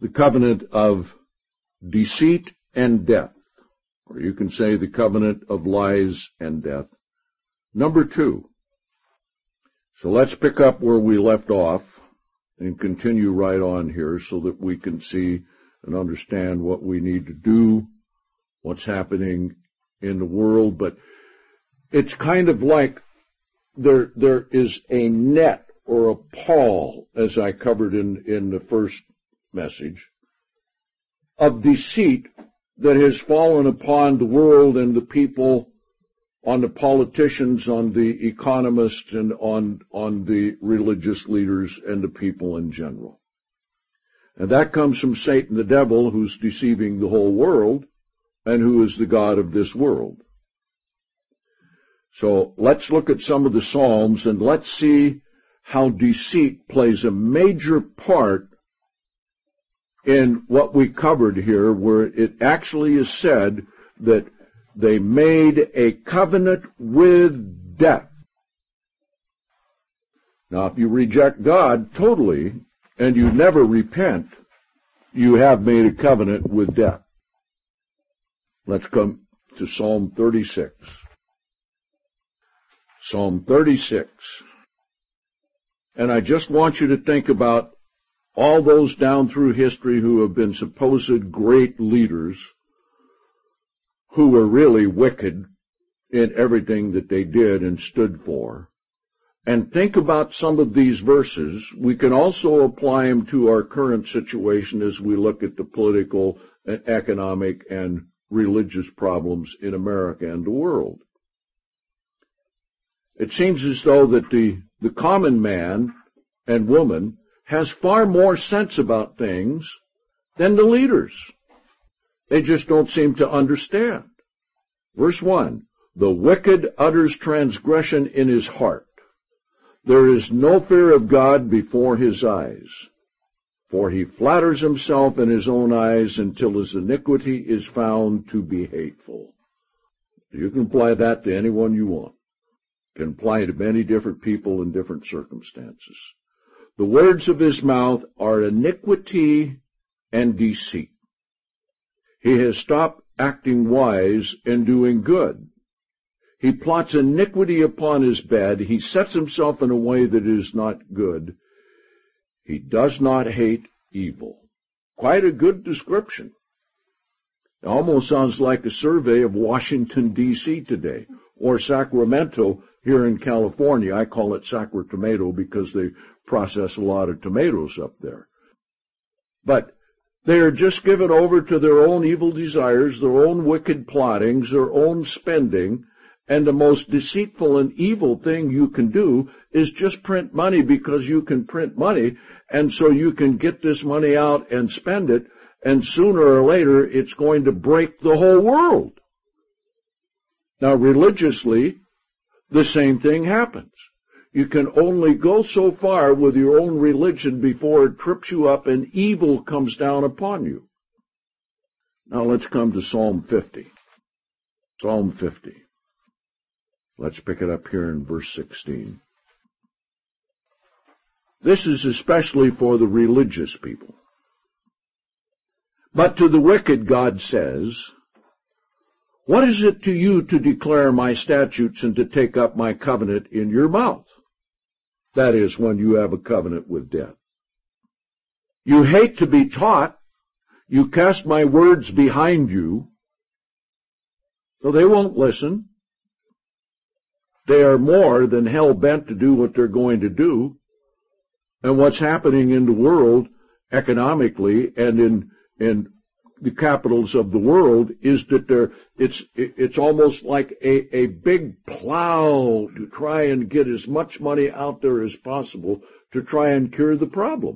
the covenant of deceit and death, or you can say the covenant of lies and death. Number 2. So let's pick up where we left off and continue right on here so that we can see and understand what we need to do, what's happening in the world. But it's kind of like there is a net or a pall, as I covered in the first message, of deceit that has fallen upon the world and the people, on the politicians, on the economists, and on the religious leaders and the people in general. And that comes from Satan the devil, who's deceiving the whole world and who is the god of this world. So let's look at some of the Psalms and let's see how deceit plays a major part in what we covered here, where it actually is said that they made a covenant with death. Now, if you reject God totally and you never repent, you have made a covenant with death. Let's come to Psalm 36. Psalm 36. And I just want you to think about all those down through history who have been supposed great leaders who were really wicked in everything that they did and stood for. And think about some of these verses. We can also apply them to our current situation as we look at the political and economic and religious problems in America and the world. It seems as though that the common man and woman has far more sense about things than the leaders. They just don't seem to understand. Verse 1, the wicked utters transgression in his heart. There is no fear of God before his eyes. For he flatters himself in his own eyes until his iniquity is found to be hateful. You can apply that to anyone you want. You can apply it to many different people in different circumstances. The words of his mouth are iniquity and deceit. He has stopped acting wise and doing good. He plots iniquity upon his bed. He sets himself in a way that is not good. He does not hate evil. Quite a good description. It almost sounds like a survey of Washington, D.C. today, or Sacramento here in California. I call it Sacra-Tomato because they process a lot of tomatoes up there. But they are just given over to their own evil desires, their own wicked plottings, their own spending, and the most deceitful and evil thing you can do is just print money because you can print money, and so you can get this money out and spend it, and sooner or later it's going to break the whole world. Now, religiously, the same thing happens. You can only go so far with your own religion before it trips you up and evil comes down upon you. Now let's come to Psalm 50. Psalm 50. Let's pick it up here in verse 16. This is especially for the religious people. But to the wicked God says, what is it to you to declare my statutes and to take up my covenant in your mouth? That is, when you have a covenant with death. You hate to be taught. You cast my words behind you. So they won't listen. They are more than hell-bent to do what they're going to do. And what's happening in the world economically and in the capitals of the world is that it's almost like a big plow to try and get as much money out there as possible to try and cure the problem.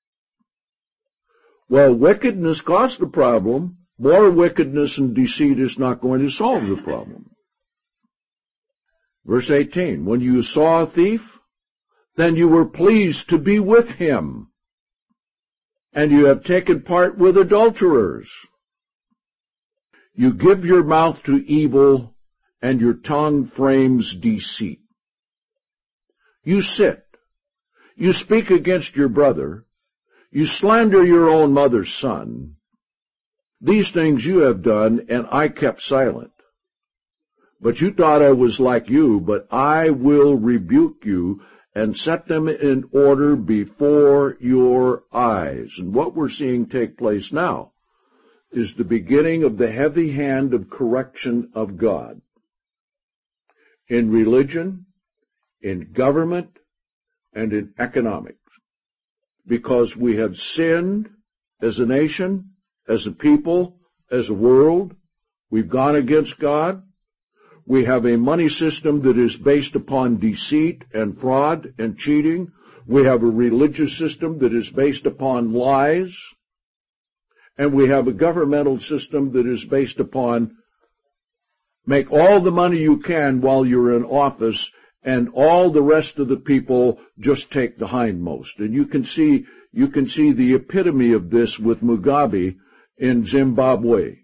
Well, wickedness caused the problem. More wickedness and deceit is not going to solve the problem. Verse 18, when you saw a thief, then you were pleased to be with him. And you have taken part with adulterers. You give your mouth to evil, and your tongue frames deceit. You sit. You speak against your brother. You slander your own mother's son. These things you have done, and I kept silent. But you thought I was like you, but I will rebuke you and set them in order before your eyes. And what we're seeing take place now is the beginning of the heavy hand of correction of God in religion, in government, and in economics. Because we have sinned as a nation, as a people, as a world. We've gone against God. We have a money system that is based upon deceit and fraud and cheating. We have a religious system that is based upon lies. And we have a governmental system that is based upon make all the money you can while you're in office, and all the rest of the people just take the hindmost. And you can see the epitome of this with Mugabe in Zimbabwe.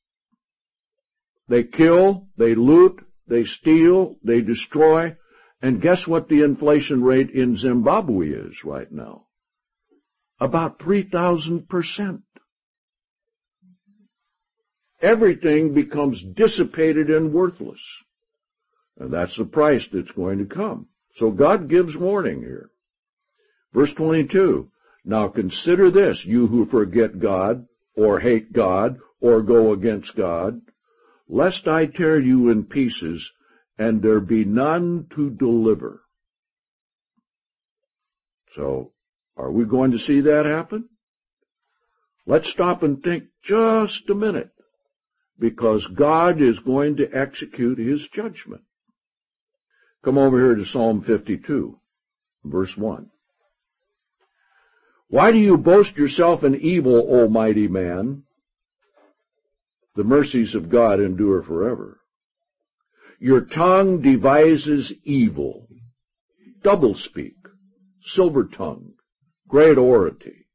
They kill, they loot, they steal, they destroy, and guess what the inflation rate in Zimbabwe is right now? About 3,000%. Everything becomes dissipated and worthless. And that's the price that's going to come. So God gives warning here. Verse 22, now consider this, you who forget God, or hate God, or go against God, lest I tear you in pieces, and there be none to deliver. So, are we going to see that happen? Let's stop and think just a minute, because God is going to execute His judgment. Come over here to Psalm 52, verse 1. Why do you boast yourself in evil, O mighty man? The mercies of God endure forever. Your tongue devises evil, doublespeak, silver-tongued, great oratory.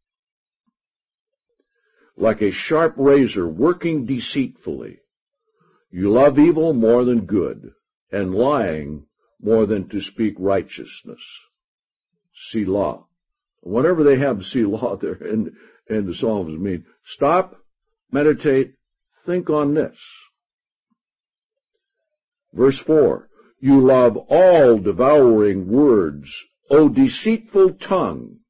Like a sharp razor working deceitfully, you love evil more than good, and lying more than to speak righteousness. Selah. Whenever they have Selah there in the Psalms, I mean, stop, meditate, think on this. Verse 4, you love all devouring words, O deceitful tongue.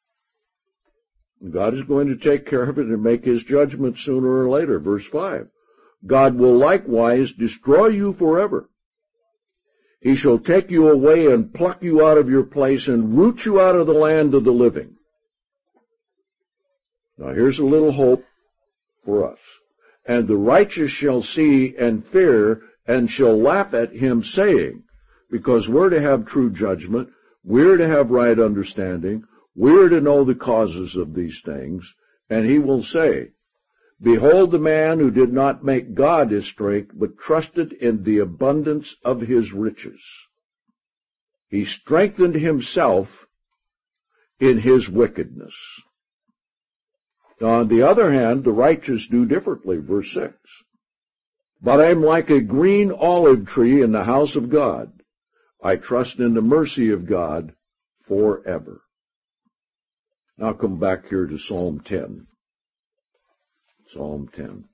God is going to take care of it and make His judgment sooner or later. Verse 5, God will likewise destroy you forever. He shall take you away and pluck you out of your place and root you out of the land of the living. Now here's a little hope for us. And the righteous shall see and fear and shall laugh at him, saying, because we're to have true judgment, we're to have right understanding, we're to know the causes of these things, and he will say, behold the man who did not make God his strength, but trusted in the abundance of his riches. He strengthened himself in his wickedness. Now, on the other hand, the righteous do differently. Verse 6. But I am like a green olive tree in the house of God. I trust in the mercy of God forever. Now come back here to Psalm 10. Psalm 10.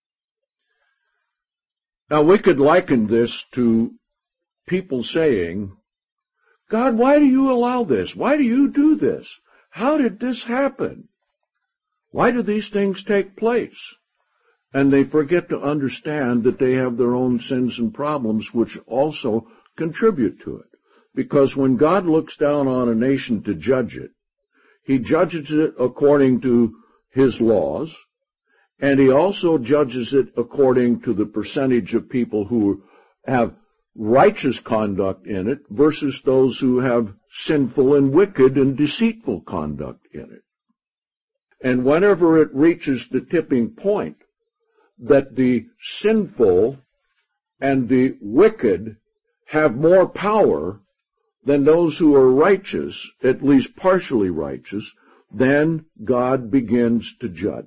Now we could liken this to people saying, God, why do you allow this? Why do you do this? How did this happen? Why do these things take place? And they forget to understand that they have their own sins and problems which also contribute to it. Because when God looks down on a nation to judge it, He judges it according to His laws, and He also judges it according to the percentage of people who have righteous conduct in it versus those who have sinful and wicked and deceitful conduct in it. And whenever it reaches the tipping point that the sinful and the wicked have more power than those who are righteous, at least partially righteous, then God begins to judge.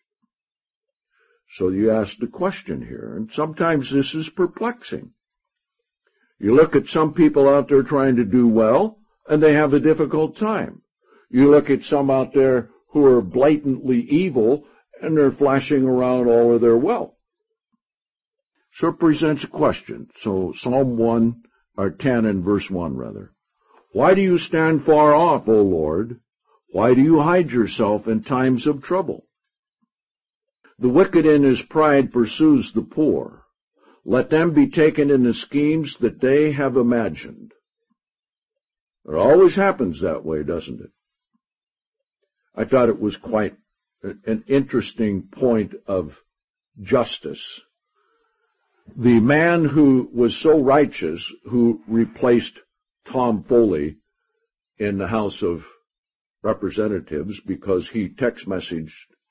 So you ask the question here, and sometimes this is perplexing. You look at some people out there trying to do well, and they have a difficult time. You look at some out there who are blatantly evil, and they're flashing around all of their wealth. So it presents a question. So Psalm 10 and verse 1 rather. Why do you stand far off, O Lord? Why do you hide yourself in times of trouble? The wicked in his pride pursues the poor. Let them be taken in the schemes that they have imagined. It always happens that way, doesn't it? I thought it was quite an interesting point of justice. The man who was so righteous, who replaced Tom Foley in the House of Representatives because he text messaged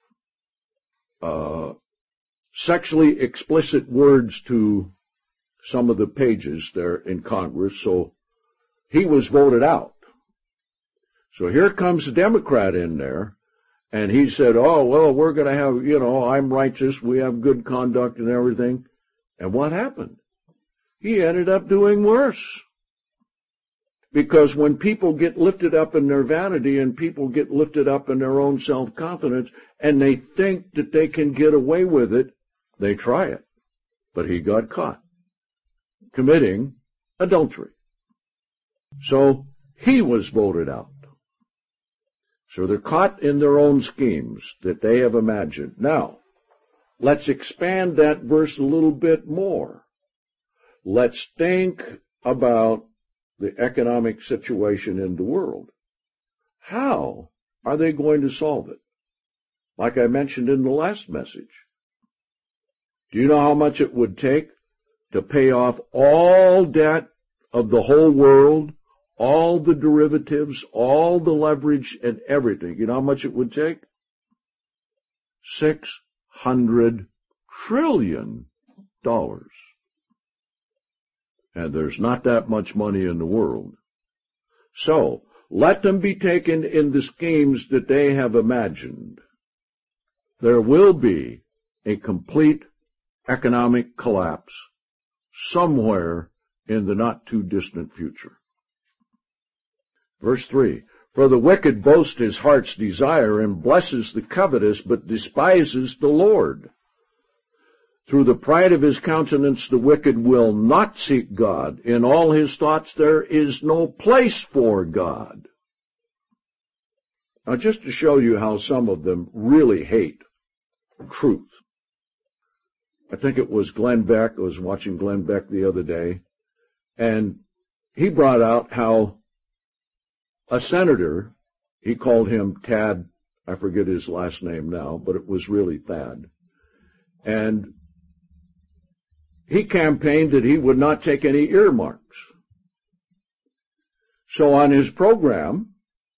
sexually explicit words to some of the pages there in Congress, so he was voted out. So here comes a Democrat in there, and he said, oh, well, we're going to have, I'm righteous, we have good conduct and everything. And what happened? He ended up doing worse. Because when people get lifted up in their vanity and people get lifted up in their own self-confidence and they think that they can get away with it, they try it. But he got caught committing adultery. So he was voted out. So they're caught in their own schemes that they have imagined. Now, let's expand that verse a little bit more. Let's think about the economic situation in the world. How are they going to solve it? Like I mentioned in the last message. Do you know how much it would take to pay off all debt of the whole world, all the derivatives, all the leverage and everything? You know how much it would take? $600 trillion. And there's not that much money in the world. So, let them be taken in the schemes that they have imagined. There will be a complete economic collapse somewhere in the not-too-distant future. Verse 3, for the wicked boasts his heart's desire and blesses the covetous, but despises the Lord. Through the pride of his countenance the wicked will not seek God. In all his thoughts there is no place for God. Now just to show you how some of them really hate truth. I think it was Glenn Beck. I was watching Glenn Beck the other day, and he brought out how a senator, he called him Tad, I forget his last name now, but it was really Thad. And he campaigned that he would not take any earmarks. So on his program,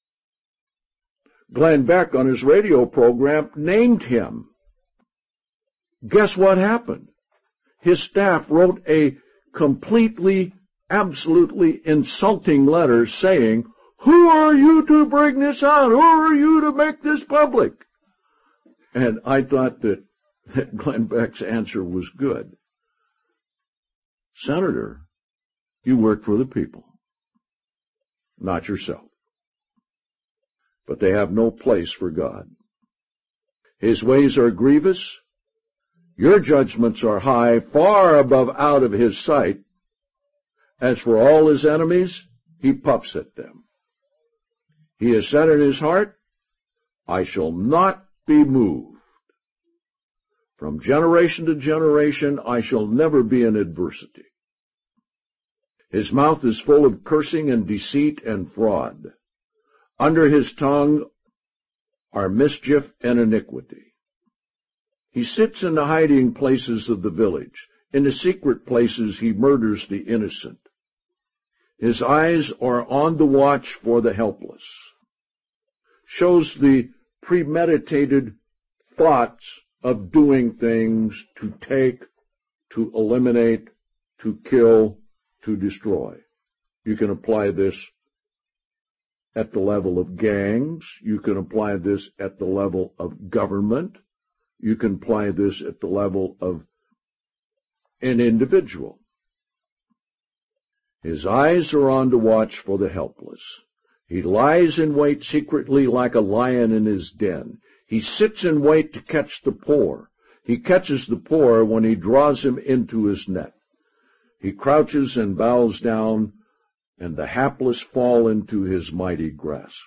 Glenn Beck on his radio program named him. Guess what happened? His staff wrote a completely, absolutely insulting letter saying, who are you to bring this out? Who are you to make this public? And I thought that Glenn Beck's answer was good. Senator, you work for the people, not yourself. But they have no place for God. His ways are grievous. Your judgments are high, far above out of his sight. As for all his enemies, he puffs at them. He has said in his heart, I shall not be moved. From generation to generation, I shall never be in adversity. His mouth is full of cursing and deceit and fraud. Under his tongue are mischief and iniquity. He sits in the hiding places of the village. In the secret places he murders the innocent. His eyes are on the watch for the helpless. Shows the premeditated thoughts of doing things to take, to eliminate, to kill, to destroy. You can apply this at the level of gangs. You can apply this at the level of government. You can apply this at the level of an individual. His eyes are on the watch for the helpless. He lies in wait secretly like a lion in his den. He sits in wait to catch the poor. He catches the poor when he draws him into his net. He crouches and bows down, and the hapless fall into his mighty grasp.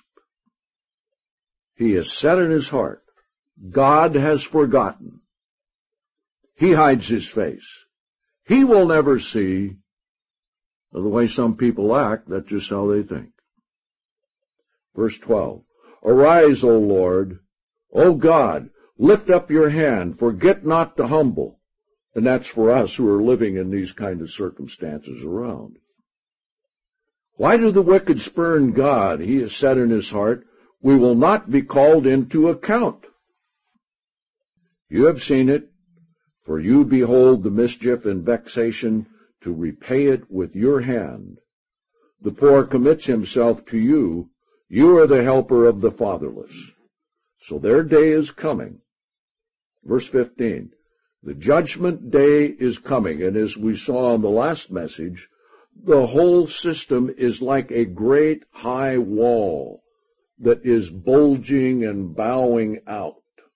He has said in his heart, God has forgotten. He hides his face. He will never see. The way some people act, that's just how they think. Verse 12, Arise, O Lord, O God, lift up your hand, forget not the humble. And that's for us who are living in these kind of circumstances around. Why do the wicked spurn God? He has said in his heart, we will not be called into account. You have seen it, for you behold the mischief and vexation to repay it with your hand. The poor commits himself to you. You are the helper of the fatherless. So their day is coming. Verse 15, the judgment day is coming, and as we saw in the last message, the whole system is like a great high wall that is bulging and bowing out.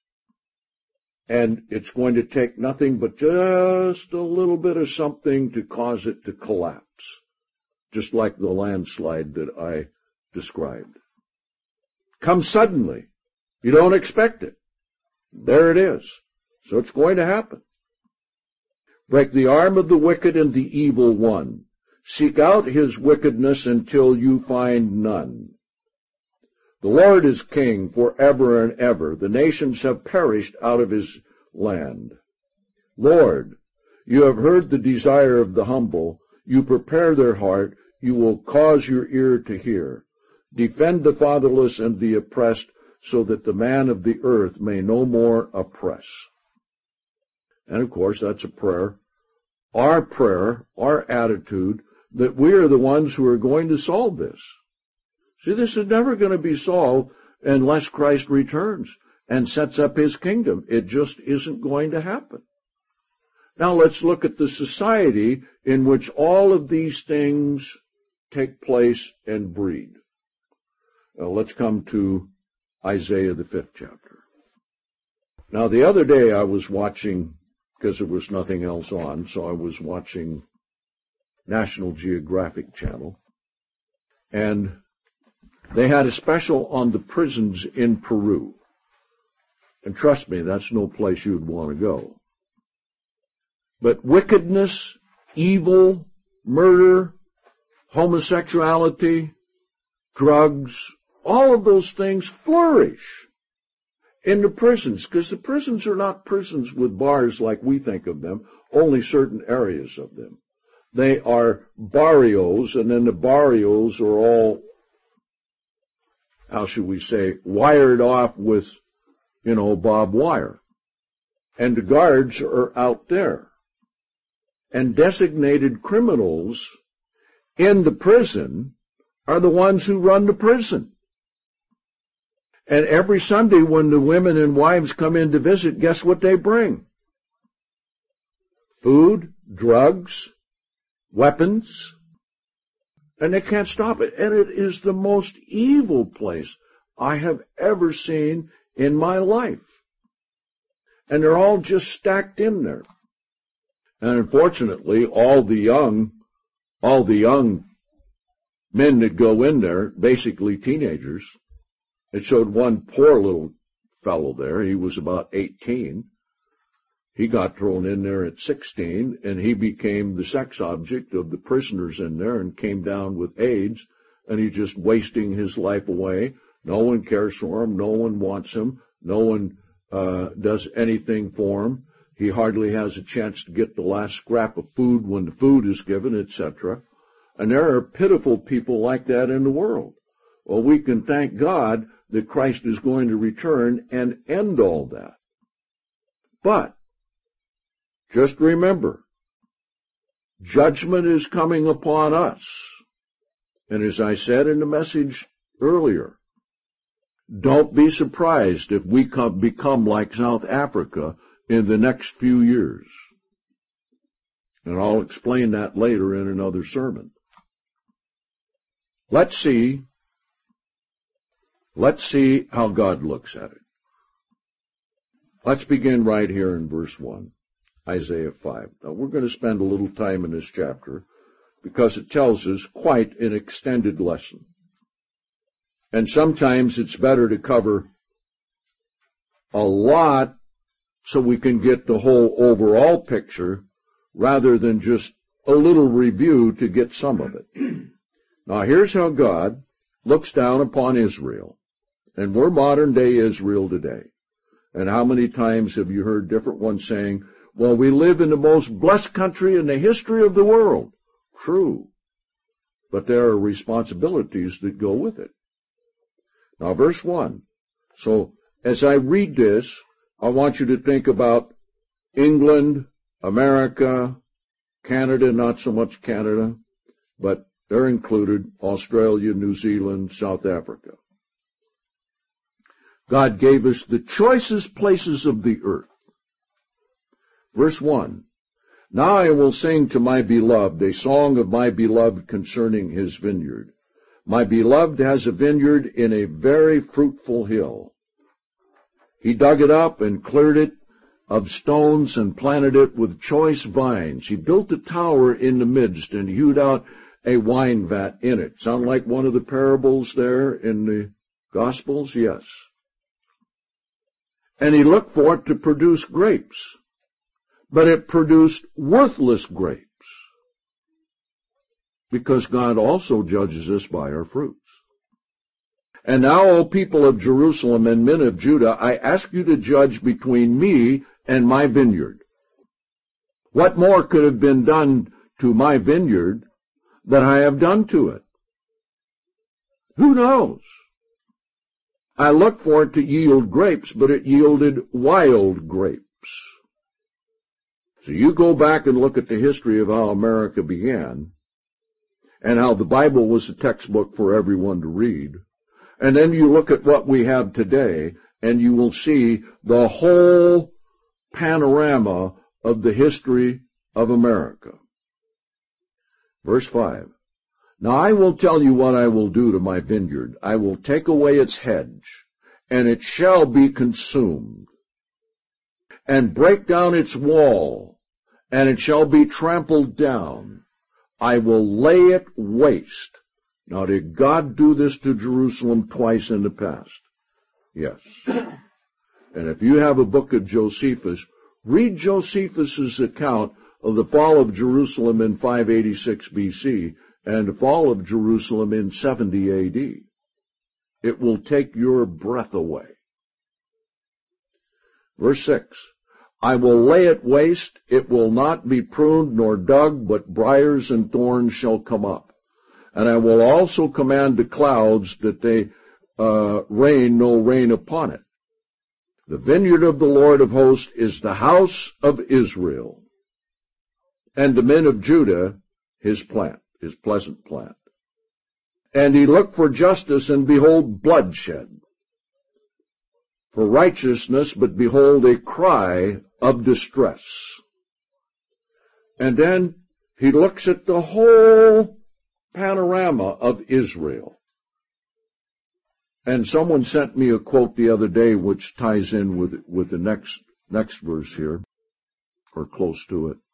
And it's going to take nothing but just a little bit of something to cause it to collapse, just like the landslide that I described. Comes suddenly. You don't expect it. There it is. So it's going to happen. Break the arm of the wicked and the evil one. Seek out his wickedness until you find none. The Lord is king forever and ever. The nations have perished out of his land. Lord, you have heard the desire of the humble. You prepare their heart. You will cause your ear to hear. Defend the fatherless and the oppressed, so that the man of the earth may no more oppress. And of course, that's a prayer, our attitude, that we are the ones who are going to solve this. See, this is never going to be solved unless Christ returns and sets up his kingdom. It just isn't going to happen. Now let's look at the society in which all of these things take place and breed. Let's come to Isaiah, the 5th chapter. Now, the other day I was watching, because there was nothing else on, so I was watching National Geographic Channel, and they had a special on the prisons in Peru. And trust me, that's no place you'd want to go. But wickedness, evil, murder, homosexuality, drugs, all of those things flourish in the prisons, because the prisons are not prisons with bars like we think of them, only certain areas of them. They are barrios, and then the barrios are all, how should we say, wired off with, barbed wire. And the guards are out there. And designated criminals in the prison are the ones who run the prison. And every Sunday when the women and wives come in to visit, guess what they bring? Food, drugs, weapons, and they can't stop it. And it is the most evil place I have ever seen in my life. And they're all just stacked in there. And unfortunately, all the young men that go in there, basically teenagers. It showed one poor little fellow there. He was about 18. He got thrown in there at 16, and he became the sex object of the prisoners in there and came down with AIDS, and he's just wasting his life away. No one cares for him. No one wants him. No one does anything for him. He hardly has a chance to get the last scrap of food when the food is given, etc. And there are pitiful people like that in the world. Well, we can thank God that Christ is going to return and end all that. But just remember, judgment is coming upon us. And as I said in the message earlier, don't be surprised if we become like South Africa in the next few years. And I'll explain that later in another sermon. Let's see Let's see how God looks at it. Let's begin right here in verse 1, Isaiah 5. Now, we're going to spend a little time in this chapter because it tells us quite an extended lesson. And sometimes it's better to cover a lot so we can get the whole overall picture rather than just a little review to get some of it. Now, here's how God looks down upon Israel. And we're modern-day Israel today. And how many times have you heard different ones saying, well, we live in the most blessed country in the history of the world. True. But there are responsibilities that go with it. Now, verse 1. So, as I read this, I want you to think about England, America, Canada, not so much Canada, but they're included, Australia, New Zealand, South Africa. God gave us the choicest places of the earth. Verse 1. Now I will sing to my beloved a song of my beloved concerning his vineyard. My beloved has a vineyard in a very fruitful hill. He dug it up and cleared it of stones and planted it with choice vines. He built a tower in the midst and hewed out a wine vat in it. Sound like one of the parables there in the Gospels? Yes. And he looked for it to produce grapes, but it produced worthless grapes, because God also judges us by our fruits. And now, O people of Jerusalem and men of Judah, I ask you to judge between me and my vineyard. What more could have been done to my vineyard than I have done to it? Who knows? I looked for it to yield grapes, but it yielded wild grapes. So you go back and look at the history of how America began, and how the Bible was a textbook for everyone to read. And then you look at what we have today, and you will see the whole panorama of the history of America. Verse 5. Now I will tell you what I will do to my vineyard. I will take away its hedge, and it shall be consumed, and break down its wall, and it shall be trampled down. I will lay it waste. Now, did God do this to Jerusalem twice in the past? Yes. And if you have a book of Josephus, read Josephus's account of the fall of Jerusalem in 586 BC and the fall of Jerusalem in 70 AD. It will take your breath away. Verse 6. I will lay it waste, it will not be pruned nor dug, but briars and thorns shall come up. And I will also command the clouds that they rain no rain upon it. The vineyard of the Lord of hosts is the house of Israel, and the men of Judah his plant, his pleasant plant. And he looked for justice, and behold, bloodshed. For righteousness, but behold, a cry of distress. And then he looks at the whole panorama of Israel. And someone sent me a quote the other day which ties in with the next verse here, or close to it.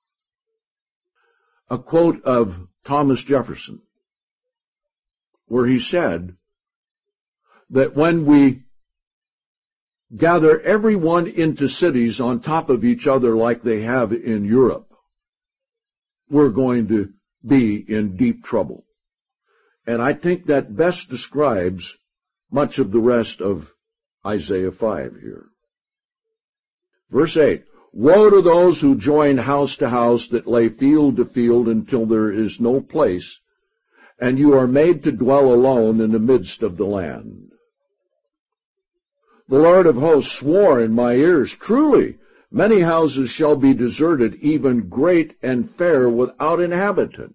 A quote of Thomas Jefferson, where he said that when we gather everyone into cities on top of each other like they have in Europe, we're going to be in deep trouble. And I think that best describes much of the rest of Isaiah 5 here. Verse 8, woe to those who join house to house, that lay field to field until there is no place, and you are made to dwell alone in the midst of the land. The Lord of hosts swore in my ears, truly, many houses shall be deserted, even great and fair, without inhabitant.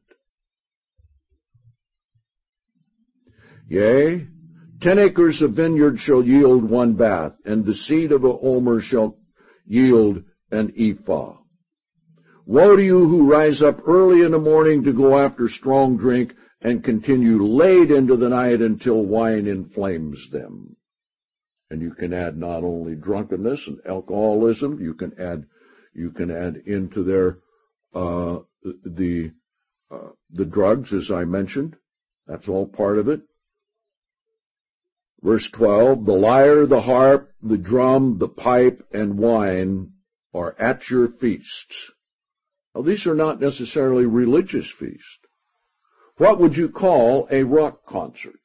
Yea, 10 acres of vineyard shall yield 1 bath, and the seed of a homer shall yield an ephah. Woe to you who rise up early in the morning to go after strong drink, and continue late into the night until wine inflames them. And you can add not only drunkenness and alcoholism, you can add into there the drugs, as I mentioned. That's all part of it. Verse 12, the lyre, the harp, the drum, the pipe, and wine are at your feasts. Now, these are not necessarily religious feasts. What would you call a rock concert?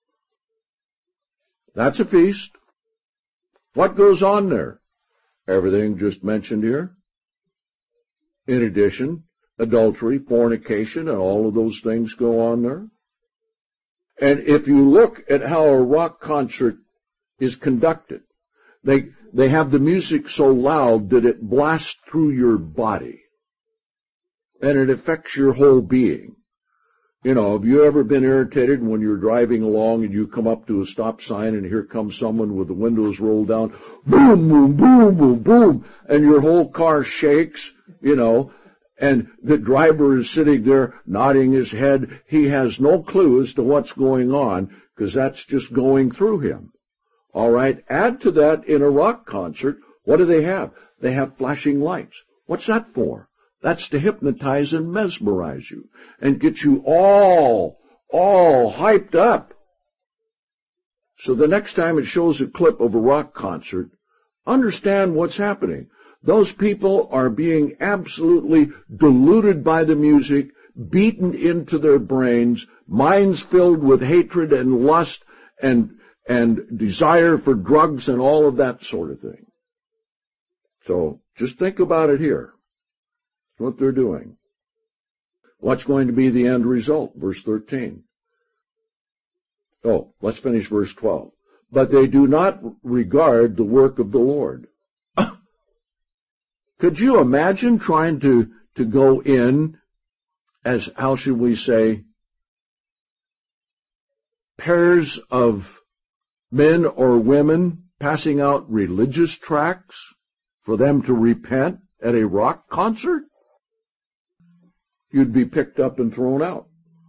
That's a feast. What goes on there? Everything just mentioned here. In addition, adultery, fornication, and all of those things go on there. And if you look at how a rock concert is conducted, they have the music so loud that it blasts through your body. And it affects your whole being. You know, have you ever been irritated when you're driving along and you come up to a stop sign and here comes someone with the windows rolled down, boom, boom, boom, boom, boom, and your whole car shakes, you know, and the driver is sitting there nodding his head. He has no clue as to what's going on because that's just going through him. All right, add to that in a rock concert, what do they have? They have flashing lights. What's that for? That's to hypnotize and mesmerize you and get you all hyped up. So the next time it shows a clip of a rock concert, understand what's happening. Those people are being absolutely deluded by the music, beaten into their brains, minds filled with hatred and lust and desire for drugs and all of that sort of thing. So just think about it here. What they're doing. What's going to be the end result? Verse 13. Oh, let's finish verse 12. But they do not regard the work of the Lord. Could you imagine trying to go in as, how should we say, pairs of men or women passing out religious tracts for them to repent at a rock concert? You'd be picked up and thrown out.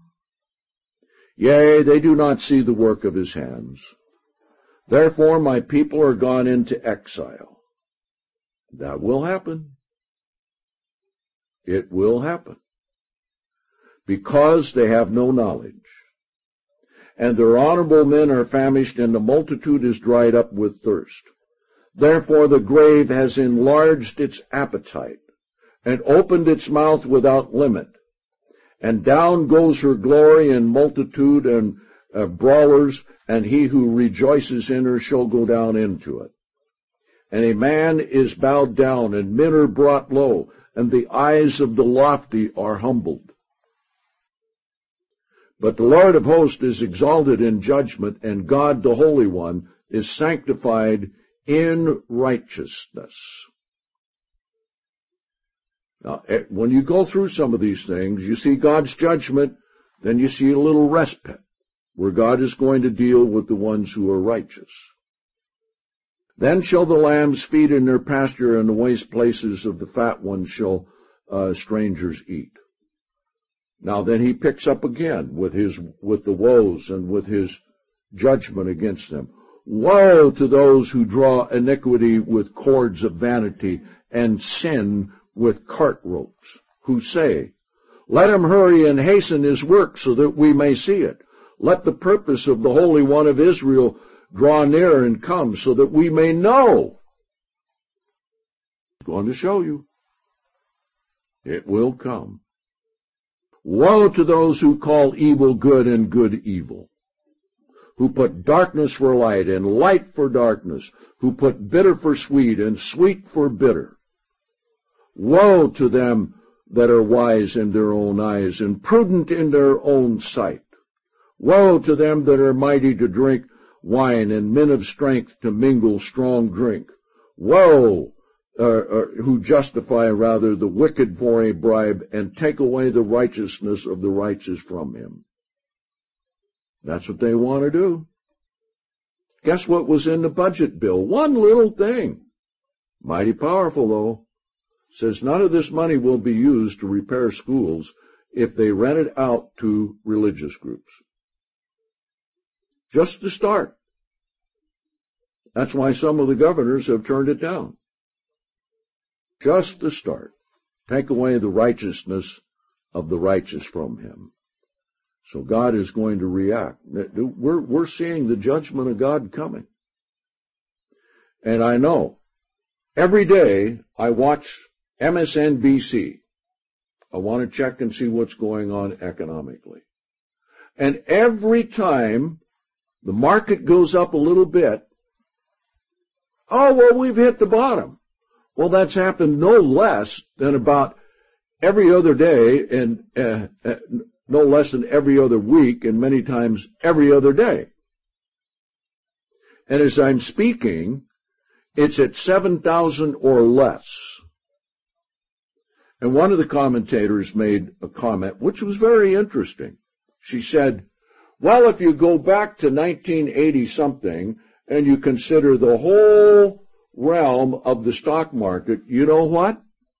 Yea, they do not see the work of his hands. Therefore my people are gone into exile. That will happen. It will happen. Because they have no knowledge. And their honorable men are famished, and the multitude is dried up with thirst. Therefore the grave has enlarged its appetite, and opened its mouth without limit. And down goes her glory in multitude and brawlers, and he who rejoices in her shall go down into it. And a man is bowed down, and men are brought low, and the eyes of the lofty are humbled. But the Lord of hosts is exalted in judgment, and God the Holy One is sanctified in righteousness. Now, when you go through some of these things, you see God's judgment, then you see a little respite, where God is going to deal with the ones who are righteous. Then shall the lambs feed in their pasture, and the waste places of the fat ones shall strangers eat. Now then he picks up again with the woes and with his judgment against them. Woe to those who draw iniquity with cords of vanity and sin with cart ropes, who say, let him hurry and hasten his work so that we may see it. Let the purpose of the Holy One of Israel draw near and come so that we may know. I'm going to show you. It will come. Woe to those who call evil good and good evil, who put darkness for light and light for darkness, who put bitter for sweet and sweet for bitter. Woe to them that are wise in their own eyes and prudent in their own sight. Woe to them that are mighty to drink wine and men of strength to mingle strong drink. Woe, who justify rather the wicked for a bribe and take away the righteousness of the righteous from him. That's what they want to do. Guess what was in the budget bill? One little thing. Mighty powerful, though. Says none of this money will be used to repair schools. if they rent it out to religious groups. Just to start. That's why some of the governors have turned it down. Just to start. Take away the righteousness of the righteous from him. So God is going to react. We're seeing the judgment of God coming. And I know, every day I watch MSNBC. I want to check and see what's going on economically. And every time the market goes up a little bit, oh, well, we've hit the bottom. Well, that's happened no less than about every other day and no less than every other week and many times every other day. And as I'm speaking, it's at 7,000 or less. And one of the commentators made a comment which was very interesting. She said, well, if you go back to 1980-something and you consider the whole realm of the stock market, you know what?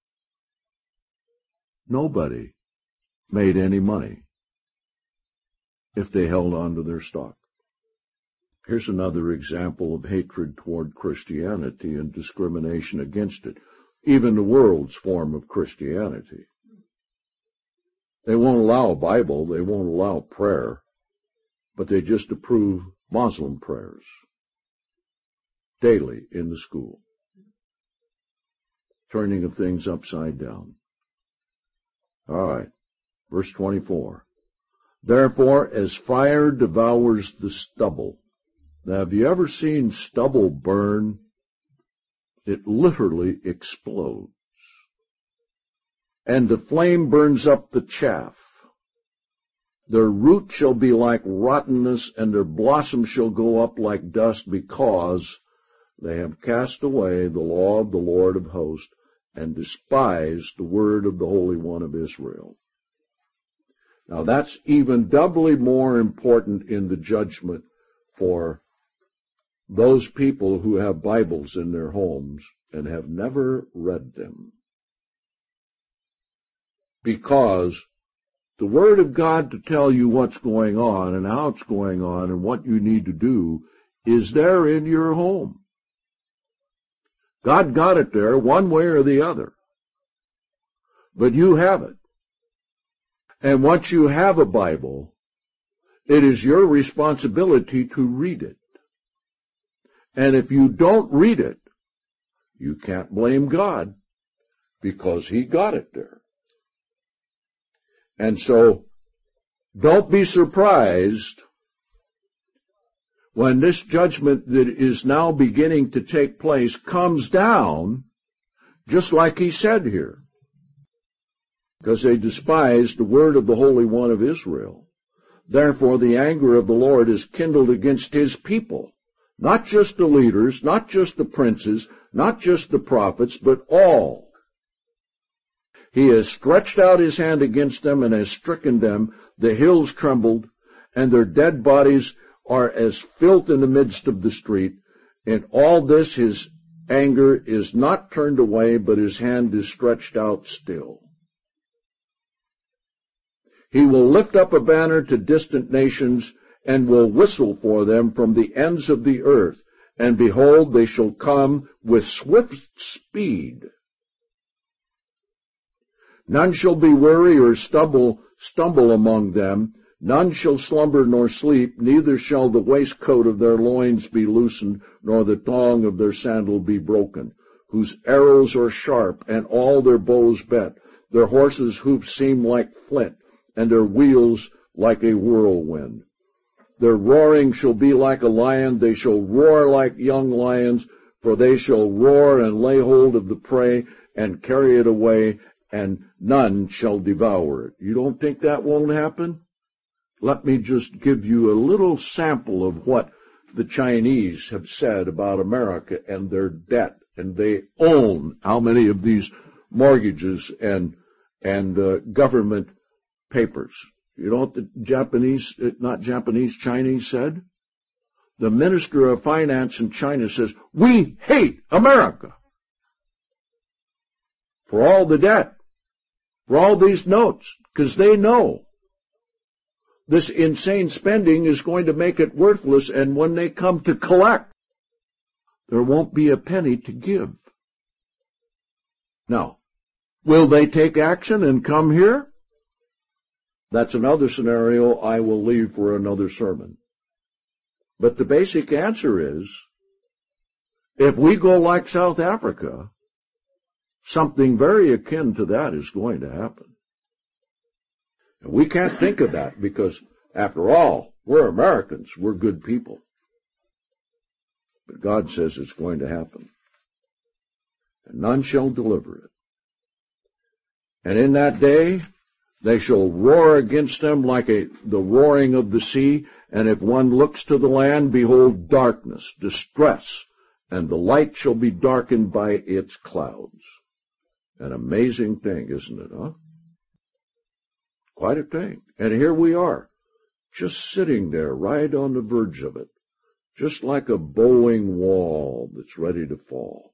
Nobody made any money if they held on to their stock. Here's another example of hatred toward Christianity and discrimination against it. Even the world's form of Christianity. They won't allow a Bible, they won't allow prayer, but they just approve Muslim prayers daily in the school. Turning of things upside down. All right, verse 24. Therefore, as fire devours the stubble. Now, have you ever seen stubble burn? It literally explodes. And the flame burns up the chaff. Their root shall be like rottenness, and their blossom shall go up like dust, because they have cast away the law of the Lord of hosts, and despised the word of the Holy One of Israel. Now that's even doubly more important in the judgment for those people who have Bibles in their homes and have never read them. Because the Word of God to tell you what's going on and how it's going on and what you need to do is there in your home. God got it there one way or the other. But you have it. And once you have a Bible, it is your responsibility to read it. And if you don't read it, you can't blame God, because He got it there. And so, don't be surprised when this judgment that is now beginning to take place comes down, just like He said here. Because they despised the word of the Holy One of Israel. Therefore, the anger of the Lord is kindled against His people. Not just the leaders, not just the princes, not just the prophets, but all. He has stretched out His hand against them and has stricken them. The hills trembled, and their dead bodies are as filth in the midst of the street. In all this His anger is not turned away, but His hand is stretched out still. He will lift up a banner to distant nations, and will whistle for them from the ends of the earth. And behold, they shall come with swift speed. None shall be weary or stumble among them. None shall slumber nor sleep, neither shall the waistcoat of their loins be loosened, nor the thong of their sandal be broken, whose arrows are sharp, and all their bows bent. Their horses' hoofs seem like flint, and their wheels like a whirlwind. Their roaring shall be like a lion, they shall roar like young lions, for they shall roar and lay hold of the prey and carry it away, and none shall devour it. You don't think that won't happen? Let me just give you a little sample of what the Chinese have said about America and their debt, and they own how many of these mortgages and government papers. You know what the Chinese said? The Minister of Finance in China says, we hate America for all the debt. for all these notes, because they know this insane spending is going to make it worthless, and when they come to collect, there won't be a penny to give. Now, will they take action and come here? That's another scenario I will leave for another sermon. But the basic answer is, if we go like South Africa, something very akin to that is going to happen. And we can't think of that because, after all, we're Americans. We're good people. But God says it's going to happen. And none shall deliver it. And in that day, they shall roar against them like the roaring of the sea. And if one looks to the land, behold, darkness, distress, and the light shall be darkened by its clouds. An amazing thing, isn't it, huh? Quite a thing. And here we are, just sitting there right on the verge of it, just like a bowling wall that's ready to fall.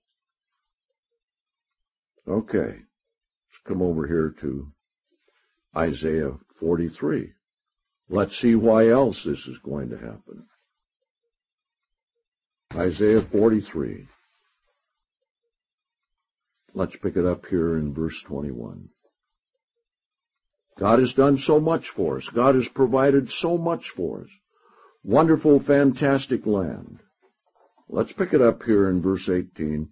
Okay, let's come over here to Isaiah 43. Let's see why else this is going to happen. Isaiah 43. Let's pick it up here in verse 21. God has done so much for us. God has provided so much for us. Wonderful, fantastic land. Let's pick it up here in verse 18.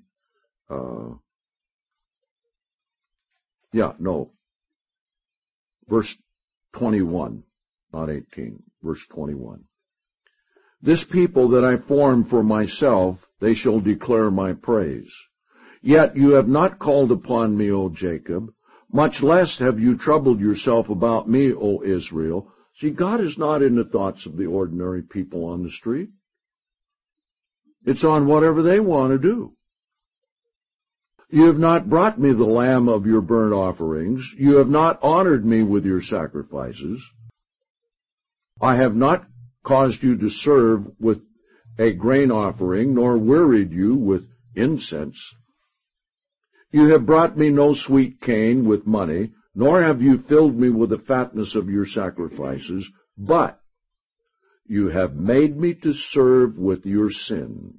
Verse 21, not 18. Verse 21. This people that I formed for myself, they shall declare my praise. Yet you have not called upon me, O Jacob. Much less have you troubled yourself about me, O Israel. See, God is not in the thoughts of the ordinary people on the street. It's on whatever they want to do. You have not brought me the lamb of your burnt offerings. You have not honored me with your sacrifices. I have not caused you to serve with a grain offering, nor wearied you with incense. You have brought me no sweet cane with money, nor have you filled me with the fatness of your sacrifices, but you have made me to serve with your sins.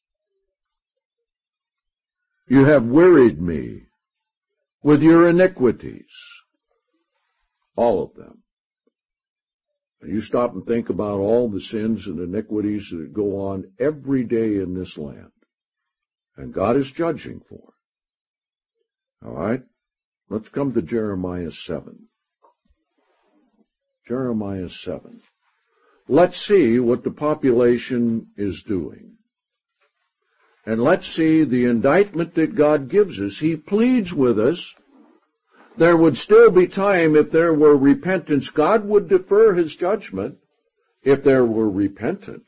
You have wearied me with your iniquities, all of them. And you stop and think about all the sins and iniquities that go on every day in this land. And God is judging for it. All right? Let's come to Jeremiah 7. Jeremiah 7. Let's see what the population is doing. And let's see the indictment that God gives us. He pleads with us. There would still be time if there were repentance. God would defer his judgment if there were repentance.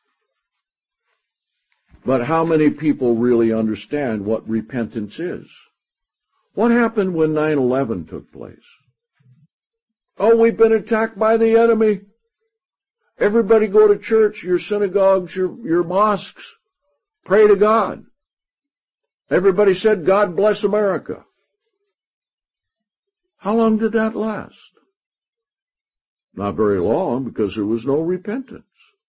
But how many people really understand what repentance is? What happened when 9/11 took place? Oh, we've been attacked by the enemy. Everybody go to church, your synagogues, your mosques. Pray to God. Everybody said, God bless America. How long did that last? Not very long, because there was no repentance.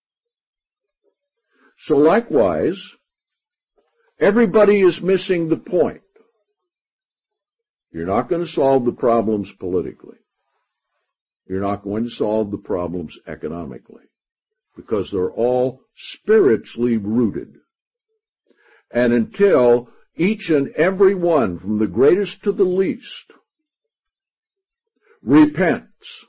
So likewise, everybody is missing the point. You're not going to solve the problems politically. You're not going to solve the problems economically, because they're all spiritually rooted. And until each and every one, from the greatest to the least, repents,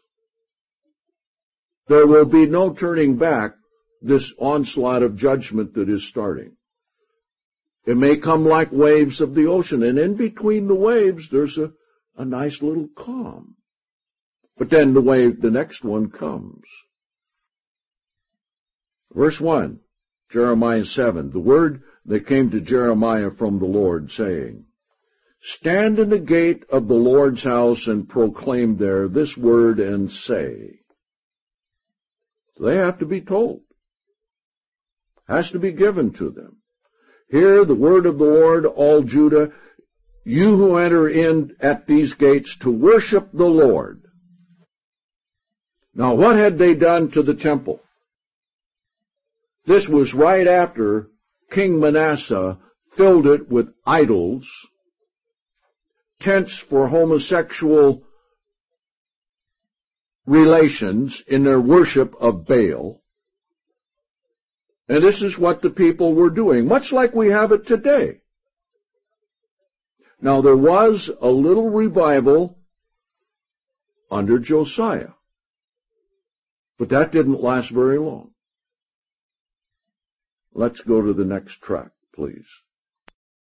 there will be no turning back this onslaught of judgment that is starting. It may come like waves of the ocean, and in between the waves there's a nice little calm. But then the next one comes. Verse 1, Jeremiah 7, the word that came to Jeremiah from the Lord, saying, Stand in the gate of the Lord's house and proclaim there this word and say. They have to be told. Has to be given to them. Hear the word of the Lord, all Judah. you who enter in at these gates to worship the Lord. Now, what had they done to the temple? This was right after King Manasseh filled it with idols, tents for homosexual relations in their worship of Baal. And this is what the people were doing, much like we have it today. Now, there was a little revival under Josiah, but that didn't last very long. Let's go to the next track, please.